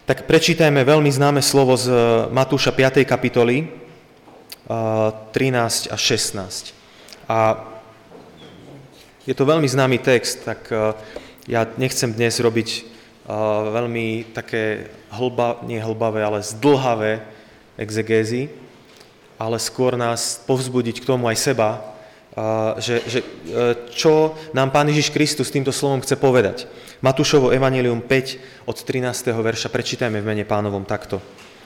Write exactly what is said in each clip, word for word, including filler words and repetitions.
Tak prečítajme veľmi známe slovo z Matúša piatej kapitoly, trinásť až šestnásť. A je to veľmi známy text, tak ja nechcem dnes robiť veľmi také hlba, nie hlbavé, ale zdĺhavé exegézy, ale skôr nás povzbudiť k tomu aj seba, že, že čo nám Pán Ježiš Kristus týmto slovom chce povedať. Matúšovo evanjelium päť od trinásteho verša, prečítajme v mene Pánovom takto.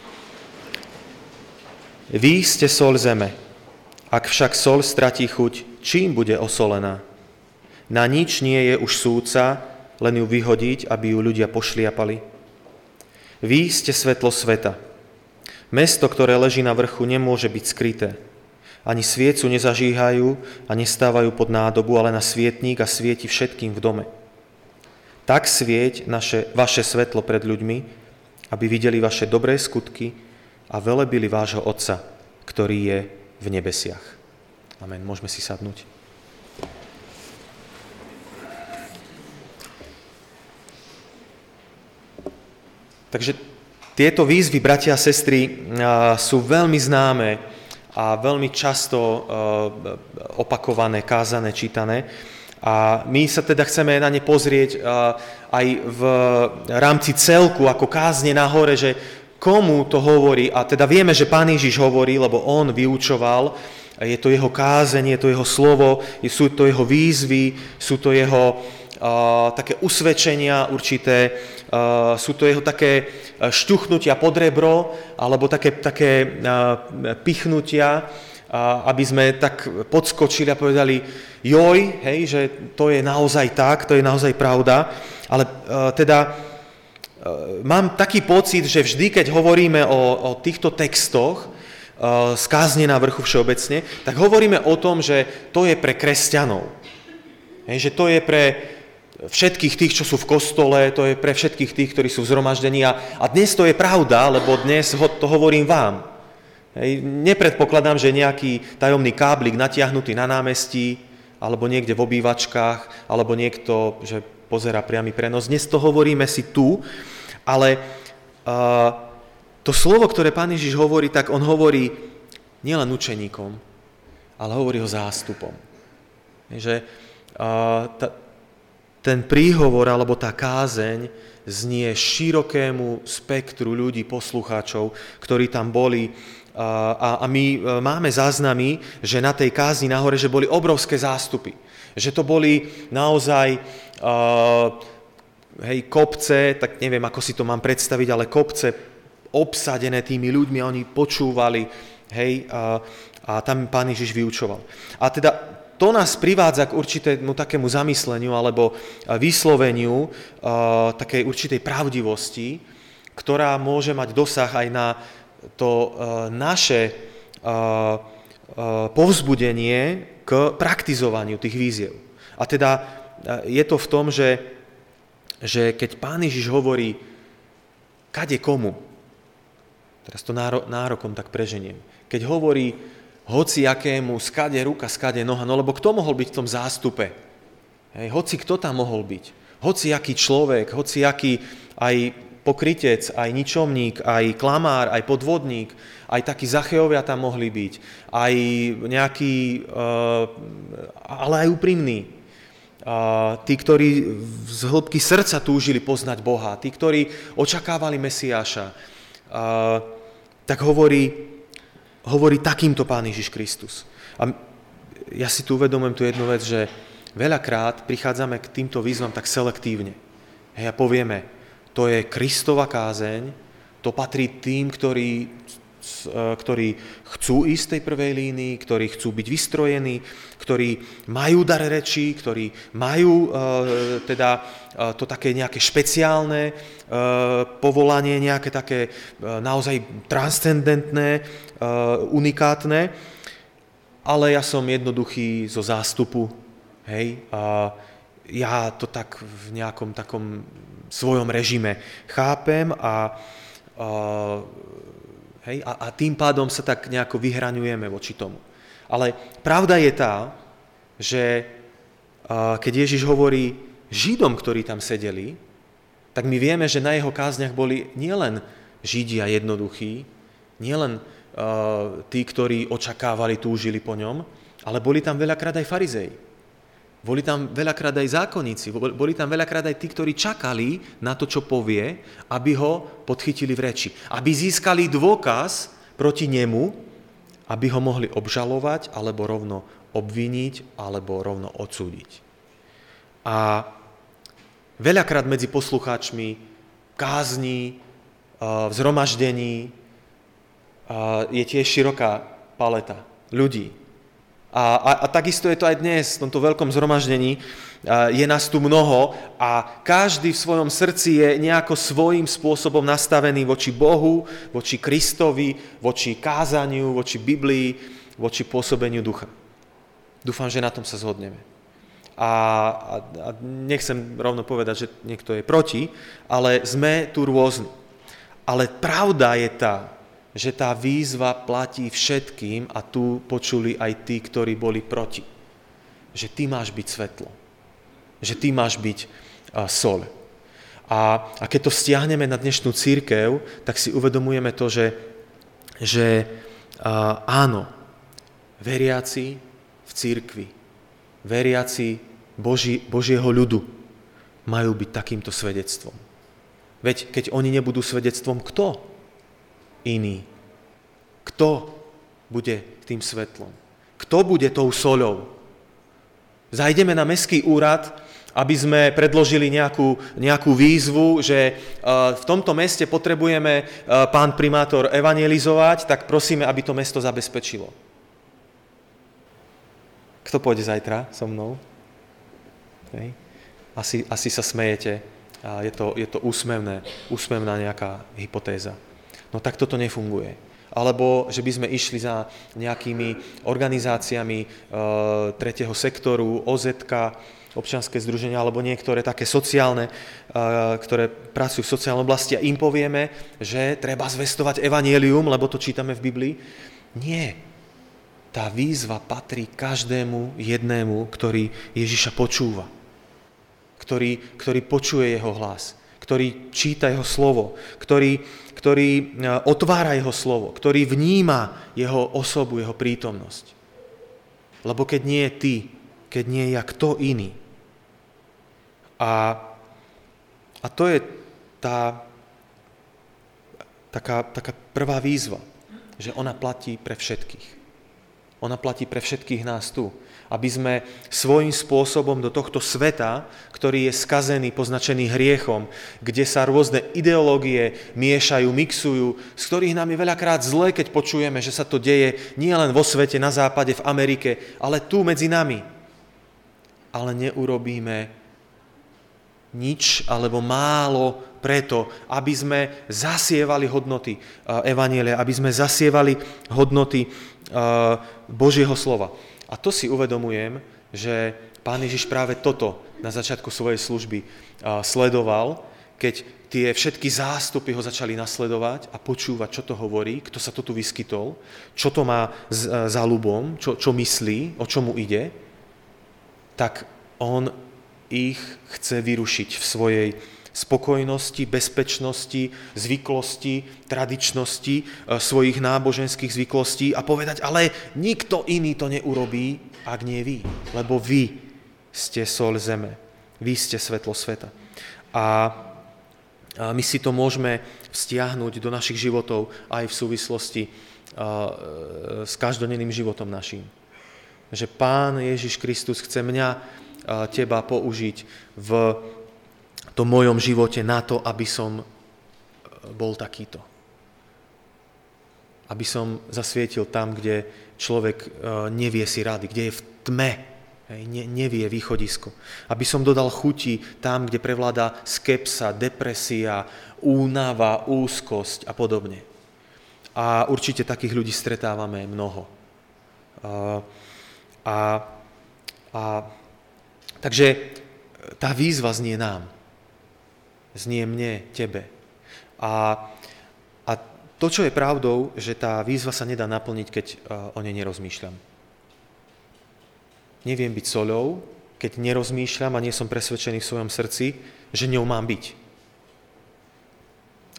Vy ste soľ zeme, ak však soľ stratí chuť, čím bude osolená? Na nič nie je už súdca, len ju vyhodiť, aby ju ľudia pošliapali. Vy ste svetlo sveta. Mesto, ktoré leží na vrchu, nemôže byť skryté. Ani sviecu nezažíhajú a nestávajú pod nádobu, ale na svietník a svieti všetkým v dome. Tak svieť naše, vaše svetlo pred ľuďmi, aby videli vaše dobré skutky a velebili vášho Otca, ktorý je v nebesiach. Amen. Môžeme si sadnúť. Takže tieto výzvy, bratia a sestry, sú veľmi známe a veľmi často opakované, kázané, čítané. A my sa teda chceme na ne pozrieť aj v rámci celku, ako kázne na hore, že komu to hovorí. A teda vieme, že Pán Ježiš hovorí, lebo on vyučoval, je to jeho kázeň, je to jeho slovo, sú to jeho výzvy, sú to jeho uh, také usvedčenia určité, uh, sú to jeho také šťuchnutia pod rebro, alebo také, také uh, pichnutia, uh, aby sme tak podskočili a povedali, joj, hej, že to je naozaj tak, to je naozaj pravda, ale uh, teda uh, mám taký pocit, že vždy, keď hovoríme o, o týchto textoch, z kázne na vrchu všeobecne, tak hovoríme o tom, že to je pre kresťanov. Hej, že to je pre všetkých tých, čo sú v kostole, to je pre všetkých tých, ktorí sú v zhromaždení. A, a dnes to je pravda, lebo dnes ho, to hovorím vám. Hej, nepredpokladám, že nejaký tajomný káblik natiahnutý na námestí, alebo niekde v obývačkách, alebo niekto, že pozerá priamy prenos. Dnes to hovoríme si tu, ale Uh, to slovo, ktoré Pán Ježiš hovorí, tak on hovorí nielen učeníkom, ale hovorí ho zástupom. Že uh, ta, ten príhovor alebo tá kázeň znie širokému spektru ľudí, poslucháčov, ktorí tam boli. Uh, a, a my uh, máme záznamy, že na tej kázni nahore, že boli obrovské zástupy. Že to boli naozaj uh, hej, kopce, tak neviem, ako si to mám predstaviť, ale kopce obsadené tými ľuďmi a oni počúvali, hej, a, a tam Pán Ježiš vyučoval. A teda to nás privádza k určitému takému zamysleniu alebo vysloveniu a, takej určitej pravdivosti, ktorá môže mať dosah aj na to a, naše a, a, povzbudenie k praktizovaniu tých víziev. A teda a, je to v tom, že, že keď Pán Ježiš hovorí kade komu, teraz to náro, nárokom tak preženiem. Keď hovorí hociakému, skade ruka, skade noha, no lebo kto mohol byť v tom zástupe? Hej, hoci kto tam mohol byť? Hociaký človek, hociaký aj pokrytec, aj ničomník, aj klamár, aj podvodník, aj takí Zacheovia tam mohli byť, aj nejaký, uh, ale aj úprimný. Uh, tí, ktorí z hĺbky srdca túžili poznať Boha, tí, ktorí očakávali Mesiáša, Uh, tak hovorí, hovorí takýmto Pán Ježiš Kristus. A ja si tu uvedomujem tú jednu vec, že veľakrát prichádzame k týmto výzvam tak selektívne. Hej, a povieme, to je Kristova kázeň, to patrí tým, ktorí, ktorí chcú ísť z tej prvej línii, ktorí chcú byť vystrojení, ktorí majú dar rečí, ktorí majú uh, teda uh, to také nejaké špeciálne uh, povolanie, nejaké také uh, naozaj transcendentné, uh, unikátne, ale ja som jednoduchý zo zástupu, hej, a ja to tak v nejakom takom svojom režime chápem a uh, hej, a, a tým pádom sa tak nejako vyhraňujeme voči tomu. Ale pravda je tá, že uh, keď Ježiš hovorí Židom, ktorí tam sedeli, tak my vieme, že na jeho kázniach boli nielen Židia jednoduchí, nielen uh, tí, ktorí očakávali, túžili po ňom, ale boli tam veľakrát aj farizei. Boli tam veľakrát aj zákonníci, boli tam veľakrát aj tí, ktorí čakali na to, čo povie, aby ho podchytili v reči. Aby získali dôkaz proti nemu, aby ho mohli obžalovať, alebo rovno obviniť, alebo rovno odsúdiť. A veľakrát medzi poslucháčmi kázni, v zhromaždení je tiež široká paleta ľudí. A, a, a takisto je to aj dnes, v tomto veľkom zhromaždení. Je nás tu mnoho a každý v svojom srdci je nejako svojím spôsobom nastavený voči Bohu, voči Kristovi, voči kázaniu, voči Biblii, voči pôsobeniu ducha. Dúfam, že na tom sa zhodneme. A, a, a nechcem rovno povedať, že niekto je proti, ale sme tu rôzni. Ale pravda je tá, že tá výzva platí všetkým a tu počuli aj tí, ktorí boli proti. Že ty máš byť svetlo. Že ty máš byť uh, soľ. A, a keď to stiahneme na dnešnú cirkev, tak si uvedomujeme to, že, že uh, áno, veriaci v cirkvi, veriaci Boží, Božieho ľudu majú byť takýmto svedectvom. Veď keď oni nebudú svedectvom, kto? Iný. Kto bude tým svetlom? Kto bude tou soľou? Zajdeme na mestský úrad, aby sme predložili nejakú, nejakú výzvu, že v tomto meste potrebujeme pán primátor evangelizovať, tak prosíme, aby to mesto zabezpečilo. Kto pôjde zajtra so mnou? Hej. Asi, asi sa smejete. Je to, je to úsmevné, úsmevná nejaká hypotéza. No tak toto nefunguje. Alebo že by sme išli za nejakými organizáciami e, tretieho sektoru, ó zet ká, občianske združenia, alebo niektoré také sociálne, e, ktoré pracujú v sociálnej oblasti a im povieme, že treba zvestovať evanjelium, lebo to čítame v Biblii. Nie. Tá výzva patrí každému jednému, ktorý Ježiša počúva. Ktorý, ktorý počuje jeho hlas, ktorý číta jeho slovo, ktorý, ktorý otvára jeho slovo, ktorý vníma jeho osobu, jeho prítomnosť. Lebo keď nie je ty, keď nie je ja, kto iný. A, a to je tá taká, taká prvá výzva, že ona platí pre všetkých. Ona platí pre všetkých nás tu. Aby sme svojím spôsobom do tohto sveta, ktorý je skazený, poznačený hriechom, kde sa rôzne ideológie miešajú, mixujú, z ktorých nám je veľakrát zle, keď počujeme, že sa to deje nie len vo svete, na západe, v Amerike, ale tu medzi nami. Ale neurobíme nič alebo málo preto, aby sme zasievali hodnoty evanjelia, aby sme zasievali hodnoty Božieho slova. A to si uvedomujem, že Pán Ježiš práve toto na začiatku svojej služby sledoval, keď tie všetky zástupy ho začali nasledovať a počúvať, čo to hovorí, kto sa to tu vyskytol, čo to má za ľubom, čo, čo myslí, o čomu ide, tak on ich chce vyrušiť v svojej spokojnosti, bezpečnosti, zvyklosti, tradičnosti, svojich náboženských zvyklostí a povedať, ale nikto iný to neurobí, ak nie vy, lebo vy ste soľ zeme, vy ste svetlo sveta. A my si to môžeme vztiahnuť do našich životov aj v súvislosti s každodenným životom naším. Že Pán Ježiš Kristus chce mňa, teba použiť v tom mojom živote na to, aby som bol takýto. Aby som zasvietil tam, kde človek nevie si rady, kde je v tme, ne, nevie východisko. Aby som dodal chuti tam, kde prevláda skepsa, depresia, únava, úzkosť a podobne. A určite takých ľudí stretávame mnoho. A, a, a takže tá výzva znie nám. Znie mne, tebe. A, a to, čo je pravdou, že tá výzva sa nedá naplniť, keď o nej nerozmýšľam. Neviem byť soľou, keď nerozmýšľam a nie som presvedčený v svojom srdci, že ňou mám byť.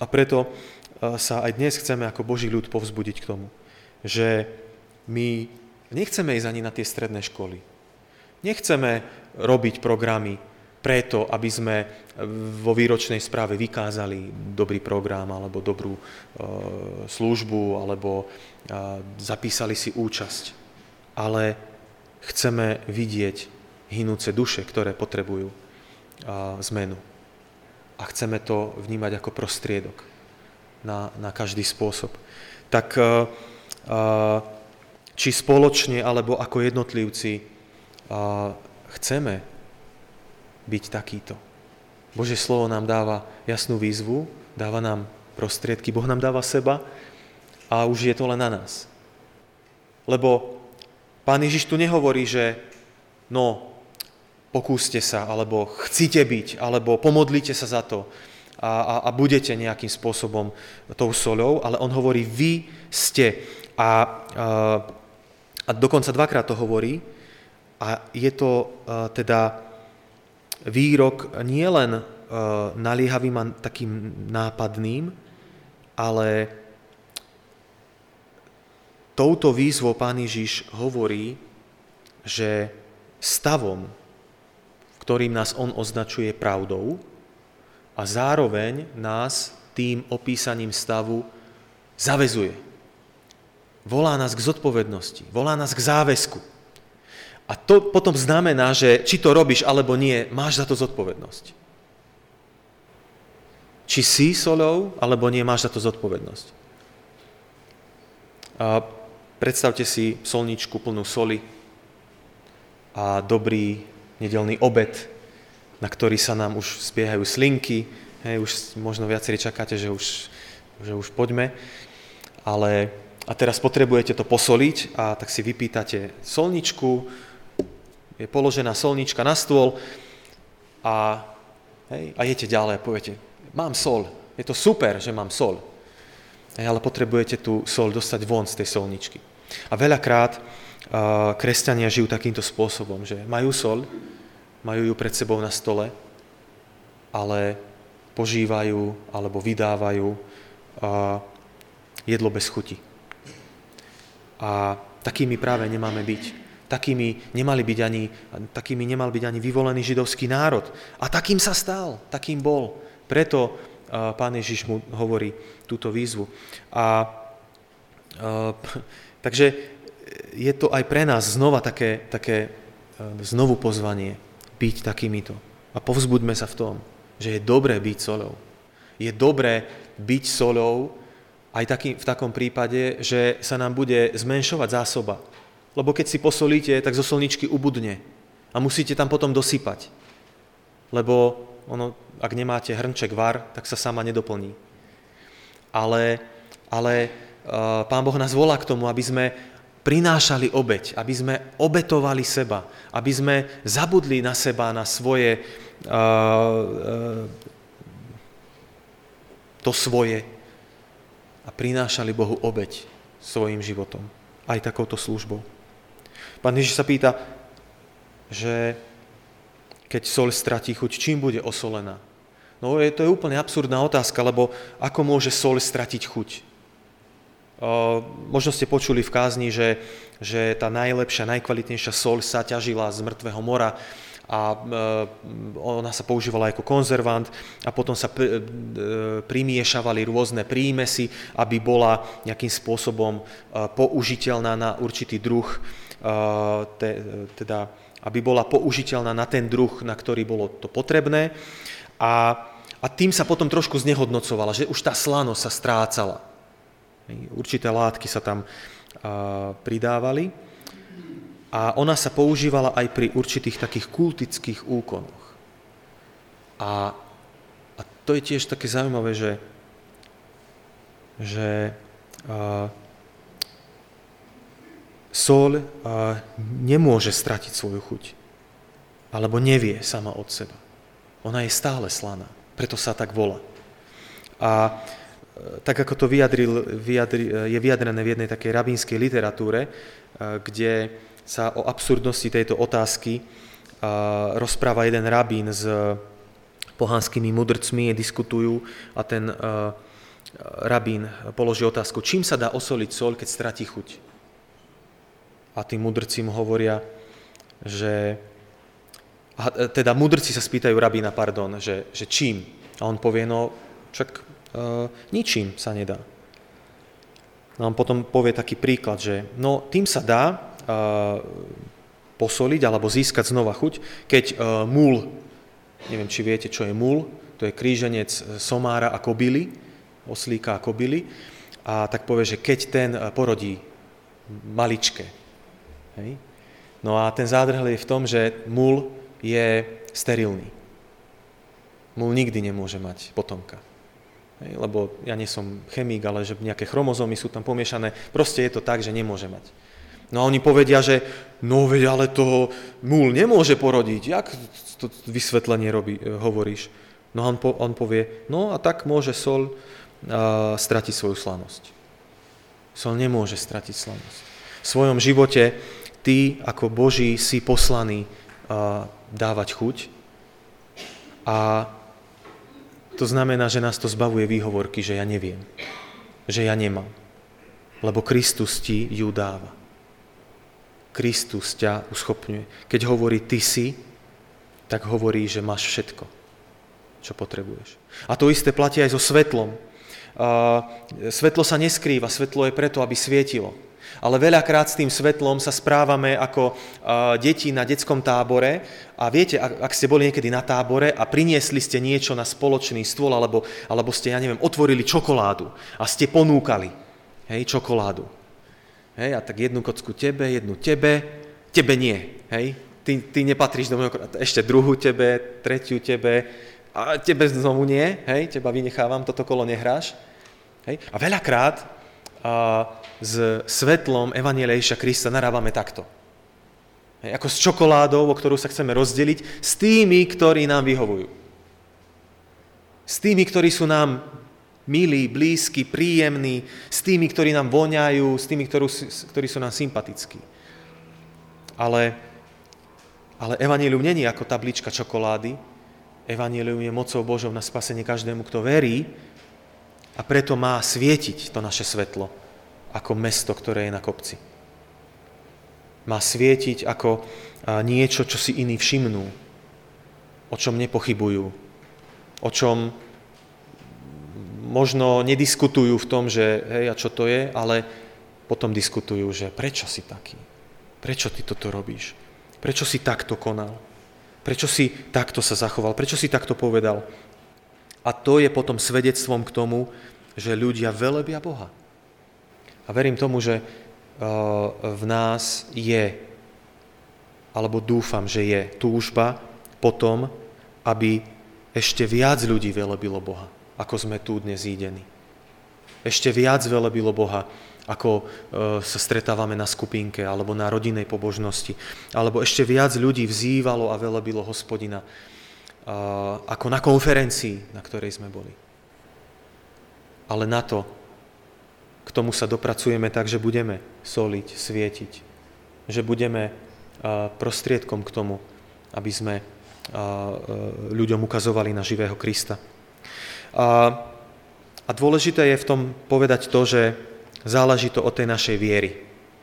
A preto sa aj dnes chceme ako Boží ľud povzbudiť k tomu, že my nechceme ísť ani na tie stredné školy. Nechceme robiť programy preto, aby sme vo výročnej správe vykázali dobrý program alebo dobrú e, službu alebo e, zapísali si účasť. Ale chceme vidieť hynúce duše, ktoré potrebujú e, zmenu. A chceme to vnímať ako prostriedok na, na každý spôsob. Tak e, e, či spoločne alebo ako jednotlivci e, chceme byť takýto. Božie slovo nám dáva jasnú výzvu, dáva nám prostriedky, Boh nám dáva seba a už je to len na nás. Lebo Pán Ježiš tu nehovorí, že no, pokúste sa, alebo chcite byť, alebo pomodlite sa za to a, a, a budete nejakým spôsobom tou soľou, ale on hovorí, vy ste. A, a, a dokonca dvakrát to hovorí a je to a, teda výrok nie len e, naliehavým a takým nápadným, ale touto výzvou Pán Ježiš hovorí, že stavom, ktorým nás on označuje pravdou a zároveň nás tým opísaním stavu zaväzuje. Volá nás k zodpovednosti, volá nás k záväzku. A to potom znamená, že či to robíš alebo nie, máš za to zodpovednosť. Či si soľou, alebo nie, máš za to zodpovednosť. A predstavte si solničku plnú soli a dobrý nedeľný obed, na ktorý sa nám už spiehajú slinky. Hej, už možno viacerí čakáte, že už, že už poďme. Ale a teraz potrebujete to posoliť a tak si vypýtate solničku, je položená solnička na stôl a, hej, a jete ďalej a poviete, mám sol, je to super, že mám sol, hej, ale potrebujete tú sol dostať von z tej solničky. A veľakrát uh, kresťania žijú takýmto spôsobom, že majú sol, majú ju pred sebou na stole, ale požívajú alebo vydávajú uh, jedlo bez chuti. A takými práve nemáme byť. Takými, nemali byť ani, takými nemal byť ani vyvolený židovský národ. A takým sa stal, takým bol. Preto uh, Pán Ježiš mu hovorí túto výzvu. A uh, takže je to aj pre nás znova také, také uh, znovu pozvanie byť takýmito. A povzbuďme sa v tom, že je dobré byť soľou. Je dobré byť soľou aj taký, v takom prípade, že sa nám bude zmenšovať zásoba. Lebo keď si posolíte, tak zo solničky ubudne a musíte tam potom dosypať. Lebo ono, ak nemáte hrnček var, tak sa sama nedoplní. Ale, ale uh, Pán Boh nás volá k tomu, aby sme prinášali obeť, aby sme obetovali seba, aby sme zabudli na seba, na svoje, uh, uh, to svoje a prinášali Bohu obeť svojim životom, aj takouto službou. Pán Ježiš sa pýta, že keď soľ stratí chuť, čím bude osolená? No je, to je úplne absurdná otázka, lebo ako môže soľ stratiť chuť? O, možno ste počuli v kázni, že, že tá najlepšia, najkvalitnejšia soľ sa ťažila z mŕtvého mora a e, ona sa používala ako konzervant a potom sa pr, e, primiešavali rôzne prímesy, aby bola nejakým spôsobom e, použiteľná na určitý druh Te, teda, aby bola použiteľná na ten druh, na ktorý bolo to potrebné. A, a tým sa potom trošku znehodnocovala, že už tá slanosť sa strácala. Určité látky sa tam a, pridávali. A ona sa používala aj pri určitých takých kultických úkonoch. A, a to je tiež také zaujímavé, že, že a, soľ nemôže stratiť svoju chuť, alebo nevie sama od seba. Ona je stále slaná, preto sa tak volá. A tak ako to vyjadril, vyjadri, je vyjadrené v jednej takej rabínskej literatúre, kde sa o absurdnosti tejto otázky rozpráva jeden rabín s pohanskými mudrcmi, diskutujú a ten rabín položí otázku, čím sa dá osoliť soľ, keď stratí chuť? A tí mudrci mu hovoria, že... A teda mudrci sa spýtajú rabína, pardon, že, že čím? A on povie, no čak e, ničím sa nedá. No on potom povie taký príklad, že no tým sa dá e, posoliť alebo získať znova chuť, keď e, múl, neviem, či viete, čo je múl, to je kríženec somára a kobily, oslíka a kobily, a tak povie, že keď ten porodí maličké. Hej? No a ten zádrhel je v tom, že múl je sterilný. Múl nikdy nemôže mať potomka. Hej? Lebo ja nie som chemík, ale že nejaké chromozómy sú tam pomiešané, proste je to tak, že nemôže mať. No a oni povedia, že no veď, ale to múl nemôže porodiť. Jak to vysvetlenie robí, hovoríš? No on, po, on povie, no a tak môže soľ uh, stratiť svoju slanosť. Soľ nemôže stratiť slanosť. V svojom živote ty ako Boží si poslaný uh, dávať chuť a to znamená, že nás to zbavuje výhovorky, že ja neviem, že ja nemám, lebo Kristus ti ju dáva. Kristus ťa uschopňuje. Keď hovorí ty si, tak hovorí, že máš všetko, čo potrebuješ. A to isté platí aj so svetlom. Uh, svetlo sa neskrýva, svetlo je preto, aby svietilo. Ale veľakrát s tým svetlom sa správame ako uh, deti na detskom tábore a viete, ak, ak ste boli niekedy na tábore a priniesli ste niečo na spoločný stôl alebo, alebo ste, ja neviem, otvorili čokoládu a ste ponúkali, hej, čokoládu. Hej, a tak jednu kocku tebe, jednu tebe, tebe nie, hej. Ty, ty nepatríš do môjho, ešte druhú tebe, tretiu tebe a tebe znovu nie, hej, teba vynechávam, toto kolo nehráš. Hej. A veľakrát a, s svetlom Evanjelia Ježiša Krista narábame takto. Hej, ako s čokoládou, o ktorú sa chceme rozdeliť, s tými, ktorí nám vyhovujú. S tými, ktorí sú nám milí, blízki, príjemní, s tými, ktorí nám voňajú, s tými, ktorí, ktorí sú nám sympatickí. Ale, ale evanjelium není ako tablička čokolády. Evanjelium je mocou Božou na spasenie každému, kto verí a preto má svietiť to naše svetlo ako mesto, ktoré je na kopci. Má svietiť ako niečo, čo si iní všimnú, o čom nepochybujú, o čom možno nediskutujú v tom, že hej, a čo to je, ale potom diskutujú, že prečo si taký? Prečo ty toto robíš? Prečo si takto konal? Prečo si takto sa zachoval? Prečo si takto povedal? A to je potom svedectvom k tomu, že ľudia velebia Boha. A verím tomu, že v nás je, alebo dúfam, že je túžba potom, aby ešte viac ľudí velebilo Boha, ako sme tu dnes zídení. Ešte viac velebilo Boha, ako e, sa stretávame na skupinke alebo na rodinnej pobožnosti. Alebo ešte viac ľudí vzývalo a velebilo Hospodina, e, ako na konferencii, na ktorej sme boli. Ale na to, k tomu sa dopracujeme tak, že budeme soliť, svietiť. Že budeme e, prostriedkom k tomu, aby sme e, ľuďom ukazovali na živého Krista. A, a dôležité je v tom povedať to, že záleží to od tej našej viery.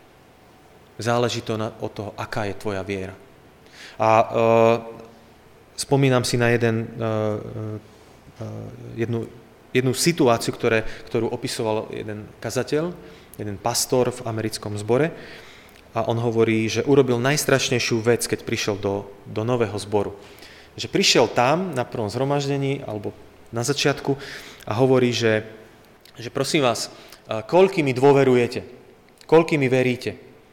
Záleží to na, od toho, aká je tvoja viera. A e, spomínam si na jeden, e, e, jednu, jednu situáciu, ktoré, ktorú opisoval jeden kazateľ, jeden pastor v americkom zbore. A on hovorí, že urobil najstrašnejšiu vec, keď prišiel do, do nového zboru. Že prišiel tam na prvom zhromaždení, alebo na začiatku a hovorí, že, že prosím vás, koľký mi dôverujete, koľký mi veríte.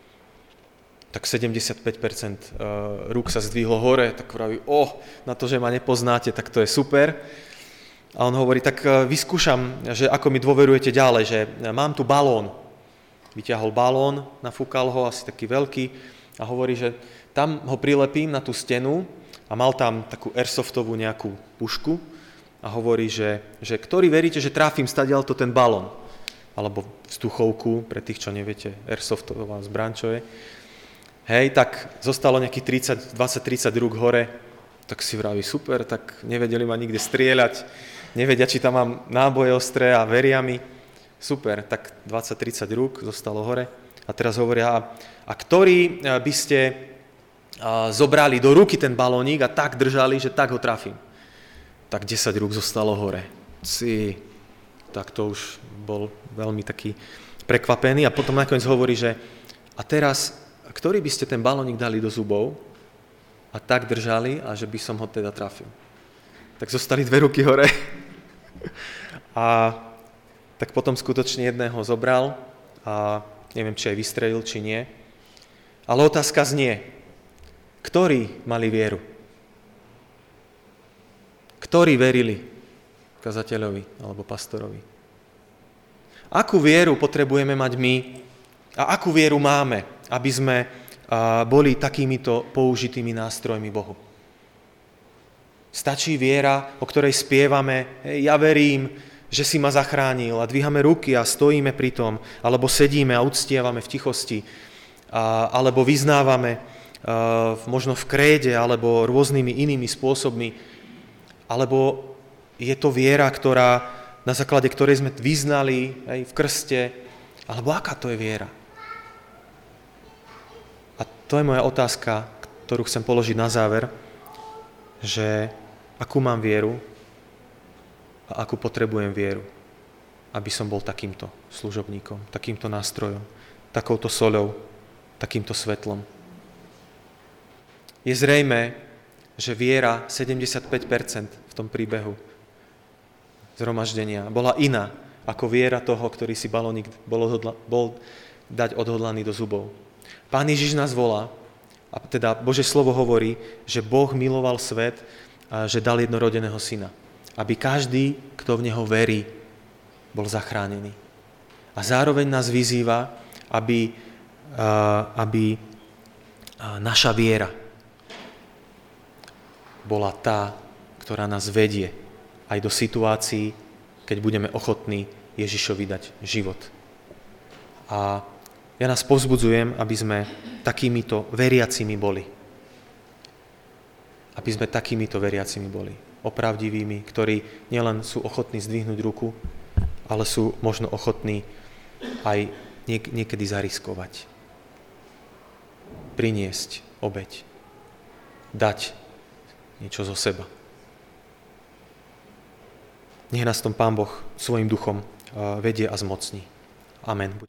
Tak sedemdesiatpäť percent rúk sa zdvihlo hore, tak hovorí, oh, na to, že ma nepoznáte, tak to je super. A on hovorí, tak vyskúšam, že ako mi dôverujete ďalej, že mám tu balón. Vyťahol balón, nafúkal ho, asi taký veľký a hovorí, že tam ho prilepím na tú stenu a mal tam takú airsoftovú nejakú pušku, a hovorí, že, že ktorý veríte, že tráfim stadiaľ to ten balón. Alebo vzduchovku, pre tých, čo neviete, airsoftová zbraň, čo je. Hej, tak zostalo nejakých tridsať, dvadsať tridsať rúk hore, tak si vraví, super, tak nevedeli ma nikde strieľať, nevedia, či tam mám náboje ostré a veria mi. Super, tak dvadsať tridsať rúk zostalo hore. A teraz hovoria, a ktorí by ste zobrali do ruky ten balónik a tak držali, že tak ho trafím. Tak desať rúk zostalo hore. Si, tak to už bol veľmi taký prekvapený. A potom nakoniec hovorí, že a teraz, ktorí by ste ten balónik dali do zubov a tak držali a že by som ho teda trafil. Tak zostali dve ruky hore. A tak potom skutočne jedného zobral a neviem, či aj vystrelil, či nie. Ale otázka znie, ktorí mali vieru? Ktorí verili kazateľovi alebo pastorovi? Akú vieru potrebujeme mať my a akú vieru máme, aby sme boli takýmito použitými nástrojmi Bohu? Stačí viera, o ktorej spievame, hej, ja verím, že si ma zachránil a dvíhame ruky a stojíme pri tom, alebo sedíme a uctievame v tichosti, a, alebo vyznávame a, možno v kréde, alebo rôznymi inými spôsobmi, alebo je to viera, ktorá, na základe ktorej sme vyznali hej, v krste, alebo aká to je viera? A to je moja otázka, ktorú chcem položiť na záver, že akú mám vieru a akú potrebujem vieru, aby som bol takýmto služobníkom, takýmto nástrojom, takouto soľou, takýmto svetlom. Je zrejmé, že viera sedemdesiatpäť percent v tom príbehu zhromaždenia bola iná ako viera toho, ktorý si balónik bol, odhodla, bol dať odhodlaný do zubov. Pán Ježiš nás volá, a teda Božie slovo hovorí, že Boh miloval svet a že dal jednorodeného syna, aby každý, kto v neho verí, bol zachránený. A zároveň nás vyzýva, aby, aby naša viera bola tá, ktorá nás vedie aj do situácií, keď budeme ochotní Ježišovi dať život. A ja nás povzbudzujem, aby sme takýmito veriacimi boli. Aby sme takýmito veriacimi boli. Opravdivými, ktorí nielen sú ochotní zdvihnúť ruku, ale sú možno ochotní aj niek- niekedy zariskovať. Priniesť obeť. Dať niečo zo seba. Nech nás tom Pán Boh svojim duchom vedie a zmocní. Amen.